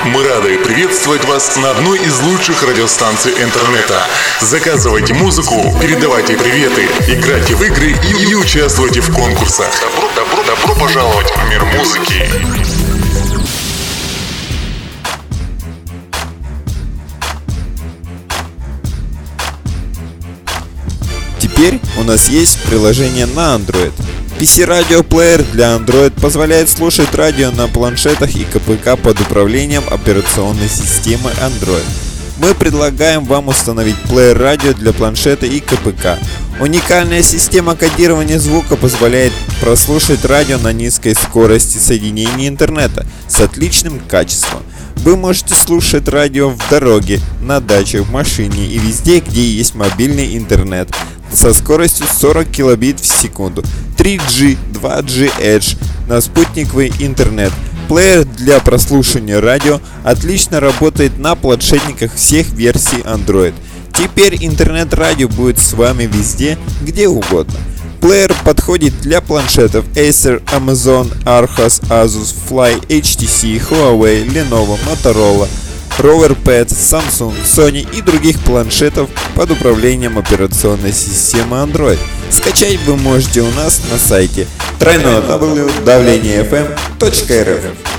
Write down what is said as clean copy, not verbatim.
Мы рады приветствовать вас на одной из лучших радиостанций интернета. Заказывайте музыку, передавайте приветы, играйте в игры и участвуйте в конкурсах. Добро пожаловать в мир музыки. Теперь у нас есть приложение на Android. PC-радиоплеер для Android позволяет слушать радио на планшетах и КПК под управлением операционной системы Android. Мы предлагаем вам установить плеер радио для планшета и КПК. Уникальная система кодирования звука позволяет прослушать радио на низкой скорости соединения интернета с отличным качеством. Вы можете слушать радио в дороге, на даче, в машине и везде, где есть мобильный интернет со скоростью 40 килобит в секунду, 3G, 2G Edge на спутниковый интернет. Плеер для прослушивания радио отлично работает на планшетниках всех версий Android. Теперь интернет-радио будет с вами везде, где угодно. Плеер подходит для планшетов Acer, Amazon, Archos, Asus, Fly, HTC, Huawei, Lenovo, Motorola, RoverPad, Samsung, Sony и других планшетов под управлением операционной системы Android. Скачать вы можете у нас на сайте www.давлениефм.рф.